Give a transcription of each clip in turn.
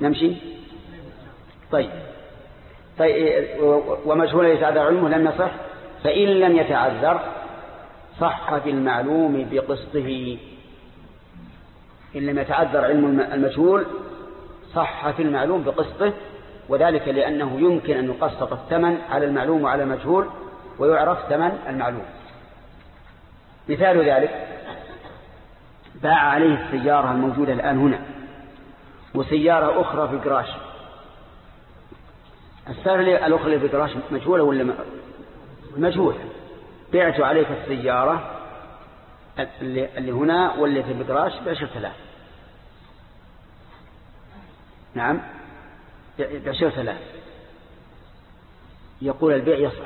نمشي. طيب ومجهول يتعذر علمه لم يصح، فإن لم يتعذر صح في المعلوم بقسطه. إن لم يتعذر علم المجهول صح في المعلوم بقسطه، وذلك لأنه يمكن أن يقسط الثمن على المعلوم وعلى المجهول ويعرف ثمن المعلوم. مثال ذلك: باع عليه السيارة الموجودة الآن هنا وسيارة أخرى في الجراج. السيارة الأخرى في الجراج مجهولة ولا مجهولة؟ بعت عليك السيارة اللي هنا واللي في الجراج ب10,000. نعم ب10,000. يقول البيع يصح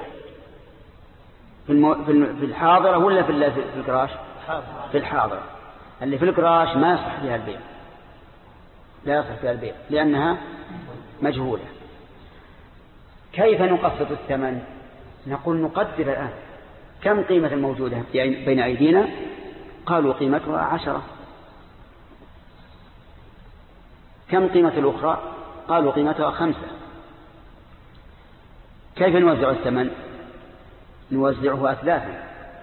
في الحاضرة ولا في الجراج؟ في الحاضرة. اللي في الجراج ما يصح فيها البيع، لا يصح فيها البيع لأنها مجهولة. كيف نقسط الثمن؟ نقول نقدر الآن كم قيمة الموجودة بين أيدينا؟ قالوا قيمتها 10. كم قيمة الأخرى؟ قالوا قيمتها 5. كيف نوزع الثمن؟ نوزعه أثلاثا: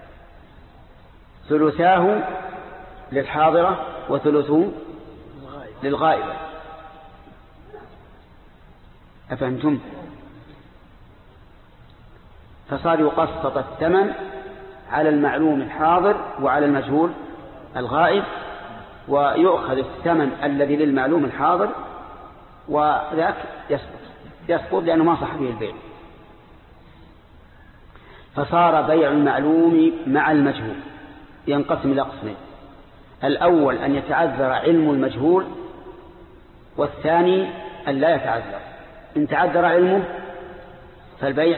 ثلثاه للحاضرة وثلثه للغائبة. أفهمتم؟ فصار يقسط الثمن على المعلوم الحاضر وعلى المجهول الغائب، ويؤخذ الثمن الذي للمعلوم الحاضر وذاك يسقط لأنه ما صح به البيع. فصار بيع المعلوم مع المجهول ينقسم إلى قسمين: الأول أن يتعذر علم المجهول، والثاني أن لا يتعذر. إن تعذر علمه فالبيع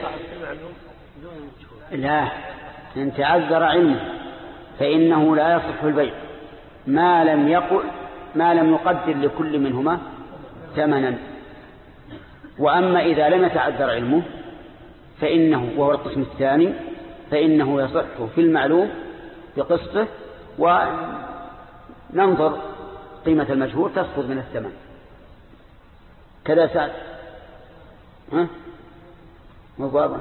لا، إن تعذر علمه فإنه لا يصح البيع ما لم يقدر لكل منهما ثمنا. وأما إذا لم يتعذر علمه فإنه، وهو القسم الثاني، فإنه يصح في المعلوم بقسطه، وننظر قيمة المجهول تسقط من الثمن. كذا سعد واضح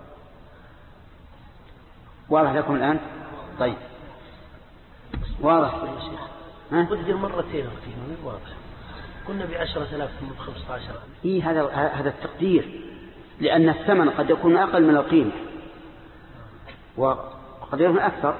لكم الآن؟ طيب واضح يا شيخ. قدر مرتين أختي واضح. كنا ب10,000 ثم ب15,000. هذا التقدير، لأن الثمن قد يكون أقل من القيمة وقد يكون أكثر.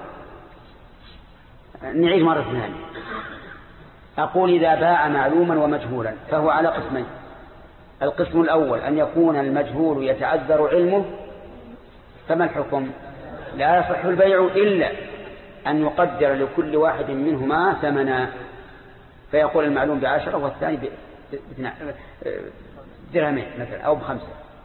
نعيد مرة ثانية. أقول إذا باع معلوما ومجهولا فهو على قسمين: القسم الأول أن يكون المجهول يتعذر علمه، فما الحكم؟ لا يصح البيع إلا أن يقدر لكل واحد منهما ثمنا، فيقول المعلوم ب10 والثاني بدرهمين مثلا أو ب5.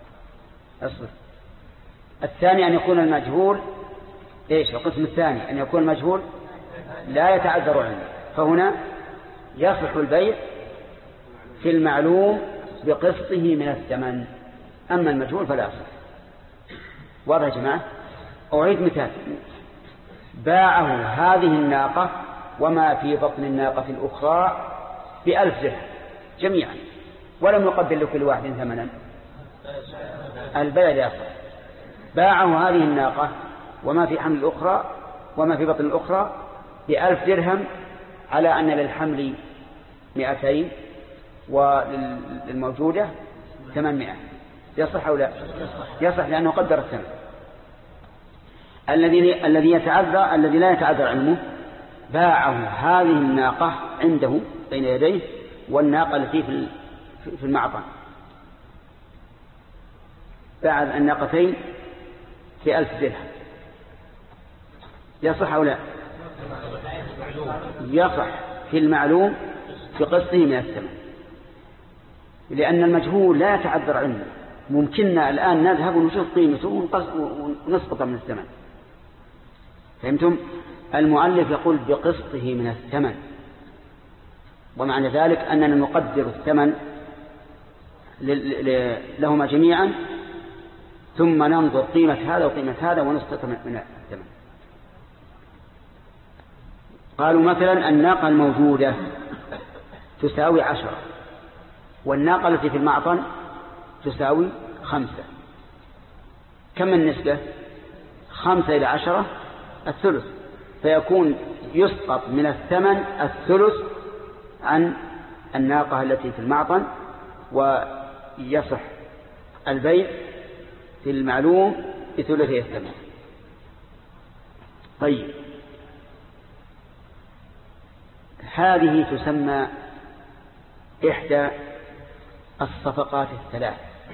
الثاني أن يكون المجهول القسم الثاني أن يكون المجهول لا يتعذر علمه، فهنا يصح البيع في المعلوم بقسطه من الثمن، أما المجهول فلا يصح. واضح يا جماعة؟ أعيد مثال: باعه هذه الناقة وما في بطن الناقة الأخرى ب1,000 درهم جميعا، ولم يقدر لكل واحد ثمنا، البيع لا يصح. باعه هذه الناقة وما في حمل الأخرى وما في بطن الأخرى ب1,000 درهم، على أن للحمل 200 وللموجودة 800. يصح أو لا؟ يصح لأنه قدر الثمن. الذي لا يتعذر علمه باعه هذه الناقة عنده بين يديه والناقة التي في المعطى، باع الناقتين في 1,000 درهم. يصح أو لا؟ يصح في المعلوم بقسطه من الثمن، لأن المجهول لا يتعذر علمه. ممكننا الآن نذهب ونشوف قيمته ونسقط من الثمن. فهمتم؟ المؤلف يقول بقسطه من الثمن، ومعنى ذلك أننا نقدر الثمن لهما جميعا، ثم ننظر قيمة هذا وقيمة هذا ونسقط من الثمن. قالوا مثلا الناقة الموجودة تساوي 10، والناقة التي في المعطن تساوي 5. كم النسبة؟ 5 إلى 10 الثلث، فيكون يسقط من الثمن الثلث عن الناقة التي في المعطن، ويصح البيع في المعلوم بثلثي الثمن. طيب، هذه تسمى إحدى الصفقات الثلاث،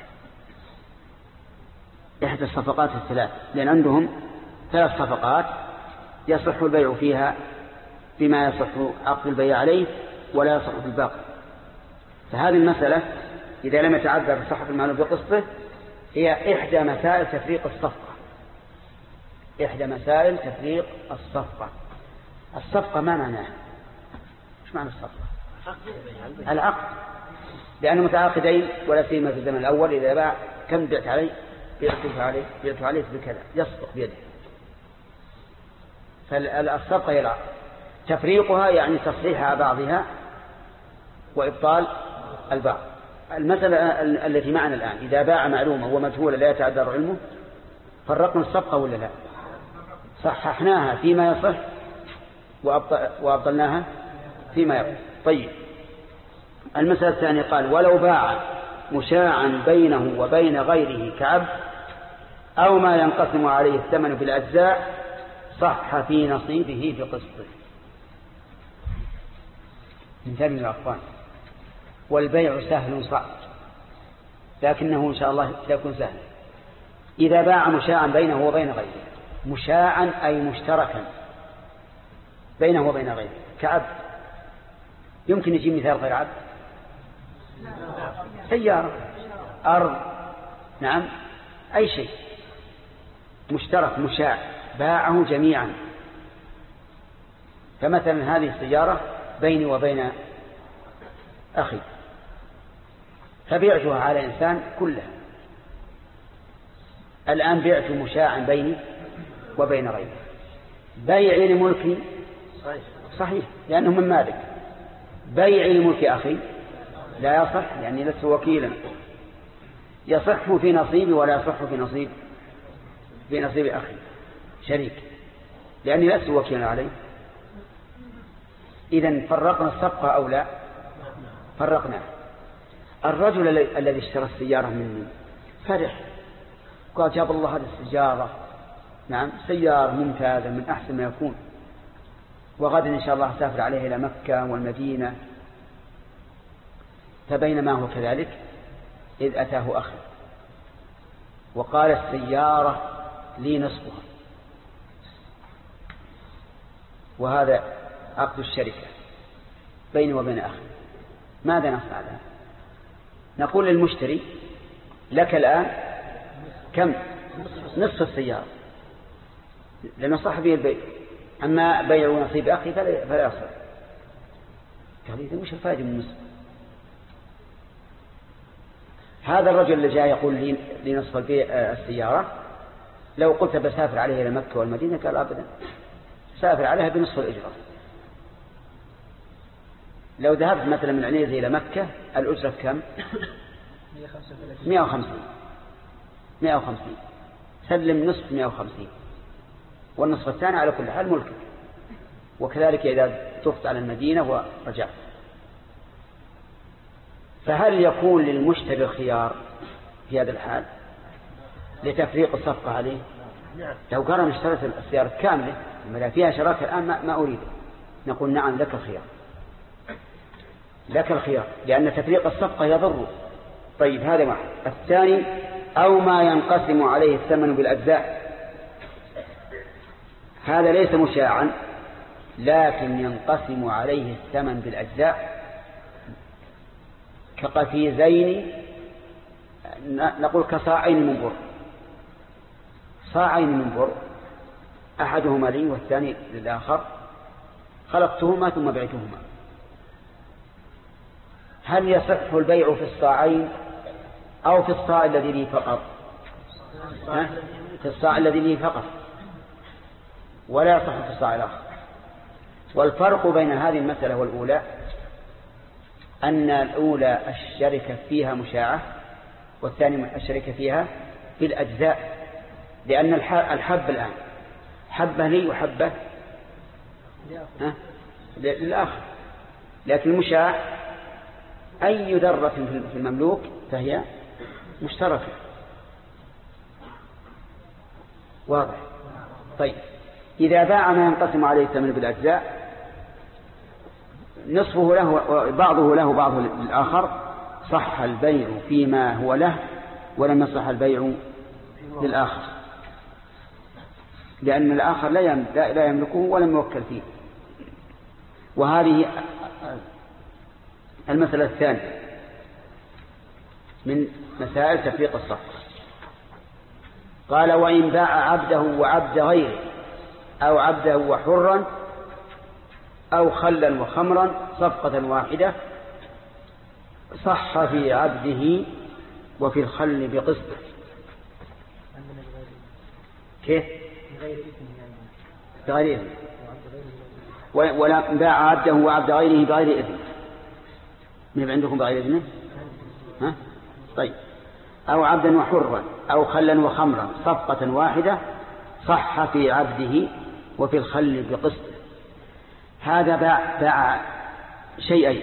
إحدى الصفقات الثلاث، لأن عندهم 3 صفقات يصح البيع فيها بما يصح عقد البيع عليه ولا يصح في الباقي. فهذه المسألة إذا لم يتعذر صحة المعلوم بقسطه هي إحدى مسائل تفريق الصفقة. إحدى مسائل تفريق الصفقة. الصفقة ما معناها؟ إيش معنى الصفقة؟ العقد، لأنه متعاقدين، ولا سيما في الزمن الأول إذا باع كم بعت عليه، بعت عليه بكذا، يصدق بيده. فالصفقة هي العقد، تفريقها يعني تصحيح بعضها وإبطال البعض. المسألة التي معنا الآن إذا باع معلومة ومجهولة لا يتعذر علمه، فرقنا الصفقة ولا لا؟ صححناها فيما يصح وأبطلناها فيما يبطل. طيب، المسألة الثانية قال ولو باع مشاعا بينه وبين غيره كعبد أو ما ينقسم عليه الثمن بالأجزاء صح في نصيبه بقسطه. من ثاني الأخوان، والبيع سهل صعب، لكنه إن شاء الله سيكون سهل. إذا باع مشاعا بينه وبين غيره، مشاعا أي مشتركا بينه وبين غيره كعبد. يمكن يجي مثال غير عبد؟ سيارة، أرض، نعم، أي شيء مشترك مشاع باعه جميعا. فمثلا هذه السيارة بيني وبين أخي، فبيعتها على إنسان كلها. الآن بعت مشاعا بيني وبين غيره. بيعي لملكي صحيح لأنه من مالك، بيعي لملك أخي لا يصح لأني لست وكيلا. يصح في نصيبي ولا يصح في نصيب أخي شريك، لأني لست وكيلا عليه. إذن فرقنا الصفقة أو لا؟ فرقنا. الرجل الذي اشترى السيارة مني فرح، قال جاب الله هذه السيارة، نعم، سيارة ممتازة من أحسن ما يكون، وغدا إن شاء الله سافر عليه إلى مكة والمدينة. فبينما هو كذلك إذ أتاه أخي وقال السيارة لي نصفها، وهذا عقد الشركة بيني وبين أخي. ماذا نصنع له؟ نقول للمشتري لك الآن كم؟ نصف السيارة، لأنه صح به البيع. أما بيع نصيب أخي فلا يصح. قال إذا مش الفائدة من النصف؟ هذا الرجل اللي جاء يقول لي نصف السيارة، لو قلت بسافر عليه إلى مكة والمدينة قال أبدا، سافر عليها بنصف الأجرة. لو ذهبت مثلا من عنيزة إلى مكة الأجرة كم؟ 150. سلم نصف 150، والنصف الثاني على كل حال ملكك. وكذلك إذا طفت على المدينة ورجعت. فهل يكون للمشتري الخيار في هذا الحال لتفريق الصفقة عليه؟ لو قال أنا اشتريت السيارة كاملة ما فيها شراكة الآن ما أريد، نقول نعم لك الخيار، لك الخيار، لأن تفريق الصفقة يضر. طيب، هذا واحد. الثاني أو ما ينقسم عليه الثمن بالأجزاء، هذا ليس مشاعا لكن ينقسم عليه الثمن بالأجزاء، كقفيزين، نقول كصاعين من بر، صاعين من بر، أحدهما لي والثاني للآخر، خلقتهما ثم بعتهما. هل يصح البيع في الصاعين أو في الصاع الذي لي فقط؟ في الصاع الذي لي فقط، ولا يصح في الصاع الآخر. والفرق بين هذه المسألة والأولى أن الأولى الشركة فيها مشاعة والثاني الشركة فيها في الأجزاء، لأن الحب الآن حبة لي وحبة للآخر، لكن المشاع أي ذرة في المملوك فهي مشتركة. واضح؟ طيب إذا باع ما ينقسم عليه الثمن بالأجزاء نصفه له وبعضه له بعضه للآخر صح البيع فيما هو له ولم يصح البيع للآخر، لأن الآخر لا يملكه ولم يوكل فيه. وهذه المسألة الثانية من مسائل تفريق الصفقة. قال وإن باع عبده وعبد غيره أو عبده وحرا أو خلا وخمرا صفقة واحدة صح في عبده وفي الخل بقسط. كيف؟ بغير إذن. ولا باع عبده وعبد غيره بغير إذن. ما عندكم بغير إذن؟ ها؟ طيب. أو عبدا وحرا أو خلا وخمرا صفقة واحدة صح في عبده وفي الخل بقسط. هذا باع شيئين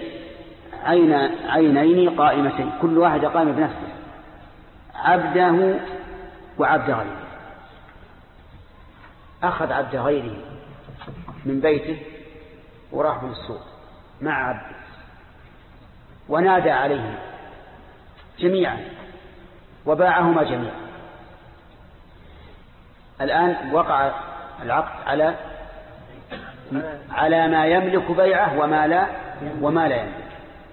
عينين قائمتين كل واحدة قائمة بنفسه، عبده وعبد غيره. أخذ عبد غيره من بيته وراح من السوق مع عبده ونادى عليه جميعا وباعهما جميعا. الآن وقع العقد على ما يملك بيعه وما لا يملك.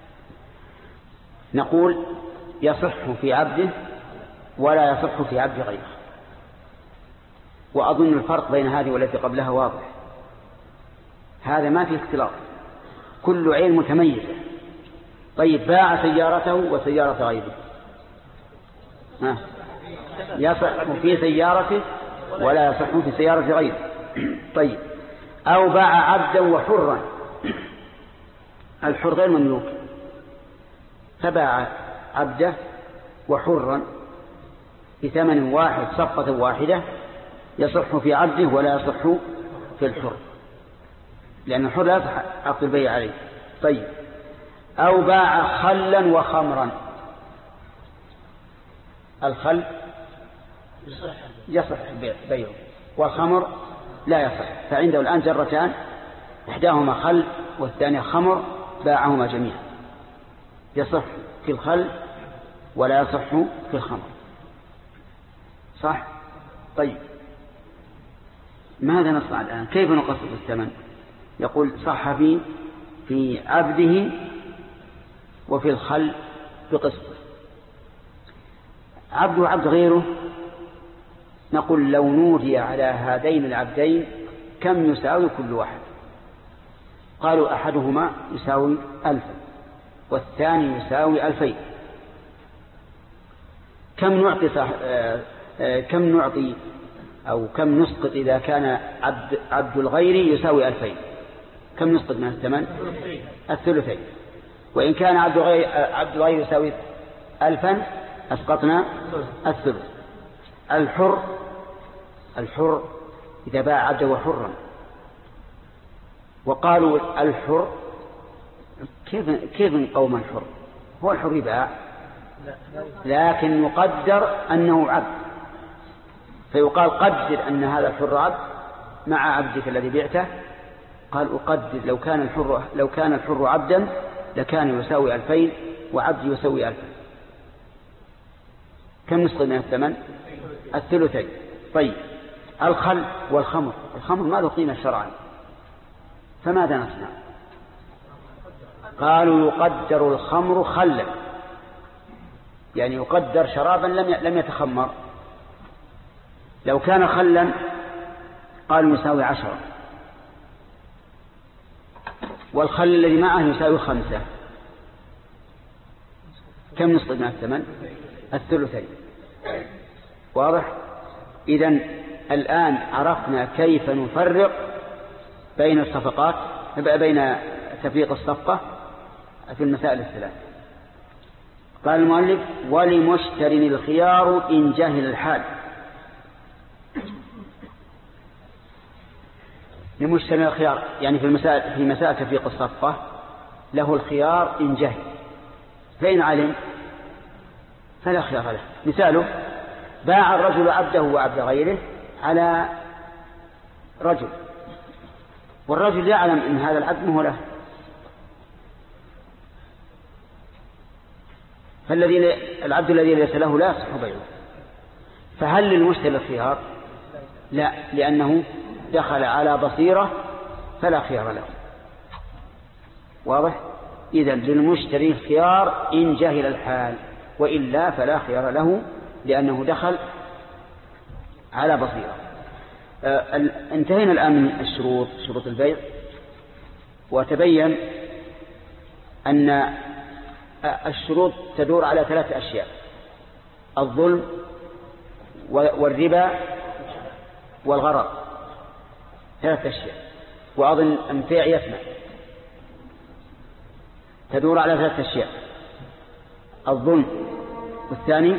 نقول يصح في عبده ولا يصح في عبد غيره. وأظن الفرق بين هذه والتي قبلها واضح. هذا ما فيه اختلاط، كل عين متميزة. طيب باع سيارته وسيارة غيره يصح في سيارته ولا يصح في سيارة غيره. طيب أو باع عبدا وحرا، الحر غير مملوك فباع عبده وحرا بثمن واحد صفقة واحدة يصح في عبده ولا يصح في الحر، لأن الحر لا يصح عقد البيع عليه. طيب أو باع خلا وخمرا، الخل يصح بيعه والخمر لا يصح، فعنده الآن جرتان إحداهما خل والثانية خمر باعهما جميعا، يصح في الخل ولا يصح في الخمر. صح؟ طيب ماذا نصنع الآن؟ كيف نقسط الثمن؟ يقول صح في عبده وفي الخل بقسط. عبد وعبد غيره، نقول لو نودي على هذين العبدين كم يساوي كل واحد؟ قالوا أحدهما يساوي 1000 والثاني يساوي 2000. كم نعطي أو كم نسقط إذا كان عبد الغير يساوي 2000؟ كم نسقط من الثمن؟ الثلثين. وإن كان عبد الغير يساوي 1000 أسقطنا الثلث. الحر إذا باع عبده وحرا، وقالوا الحر كيف نقوم الحر؟ هو الحر يباع لكن يقدر أنه عبد، فيقال قدر أن هذا الحر عبد مع عبدك الذي بعته. قال أقدر لو كان الحر عبدا لكان يساوي 2000 وعبد يساوي 1000. كم نسقط من الثمن؟ الثلثين. طيب الخل والخمر، الخمر ما له قيمة شرعا، فماذا نصنع؟ قالوا يقدر الخمر خلا، يعني يقدر شرابا لم يتخمر. لو كان خلا قالوا يساوي 10، والخل الذي معه يساوي 5. كم نسقط من الثمن؟ الثلثين. واضح؟ إذن الآن عرفنا كيف نفرق بين الصفقات، بين تفريق الصفقة في المسائل الثلاث. قال المؤلف: ولمشتري الخيار إن جهل الحال. لمشتري الخيار يعني في مسائل تفريق الصفقة له الخيار إن جهل، فإن علم فلا خيار له. مثاله: باع الرجل عبده وعبد غيره على رجل، والرجل يعلم أن هذا العبد مه له، العبد الذي ليس له لا يصح بيعه، فهل للمشتري الخيار؟ لا، لأنه دخل على بصيرة فلا خيار له. واضح؟ إذن للمشتري الخيار إن جهل الحال، وإلا فلا خيار له لأنه دخل على بصيرة. انتهينا الآن من شروط البيع، وتبين أن الشروط تدور على 3 أشياء: الظلم والربا والغرر، 3 أشياء. وأظن البيع يسمع تدور على 3 أشياء: الظلم، والثاني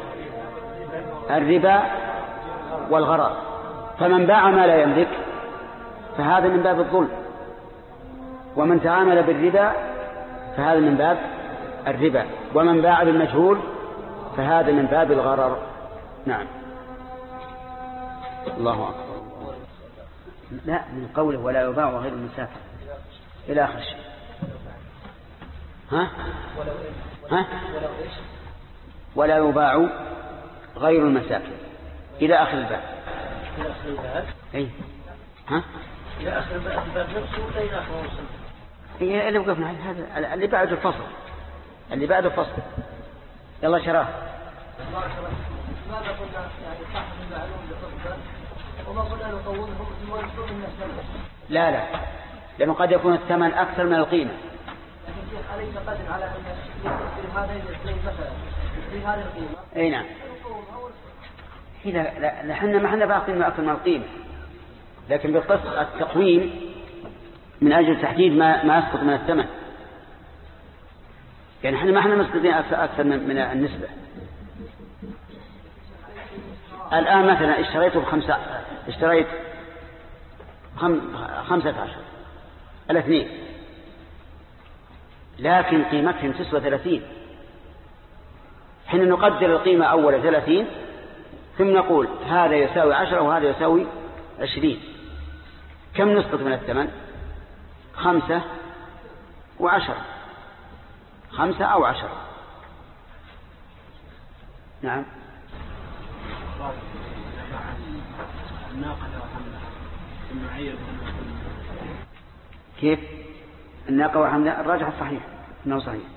الربا والغرر. فمن باع ما لا يملك فهذا من باب الظلم، ومن تعامل بالربا فهذا من باب الربا، ومن باع بالمجهول فهذا من باب الغرر. نعم. الله أكبر. لا، من قوله ولا يباع غير المسافر إلى آخر شيء. ولا يباع غير المساكن إلى آخر الباب. إلى آخر الباب. أي. إلى آخر الباب نفسه ولا إلى آخر الوصل؟ هي اللي وقفنا هذا اللي بعد الفصل، اللي بعد الفصل. يلا شراه. ماذا قلنا يعني صاحب المعلوم بفضل وما قلنا نقومهم ويصوم الناس؟ لا، لأنه قد يكون الثمن أكثر من القيمة. لكن شيخ أليس قادر على أن يصير هذا الاثنين مثلا في هذه القيمة؟ أي نعم. لا حنا ما حنا باقين أكثر من القيمة، لكن بالقسط التقويم من أجل تحديد ما يسقط من الثمن. يعني حنا ما حنا مسقطين أكثر من النسبة. الآن مثلا اشتريت 15 الاثنين، لكن قيمتهم تسوى 30. حين نقدر القيمة أول 30 ثم نقول هذا يساوي 10 وهذا يساوي 20، كم نسقط من الثمن؟ 5 و10، 5 أو 10. نعم. كيف الناقة وحملها؟ الراجح الصحيح أنه صحيح.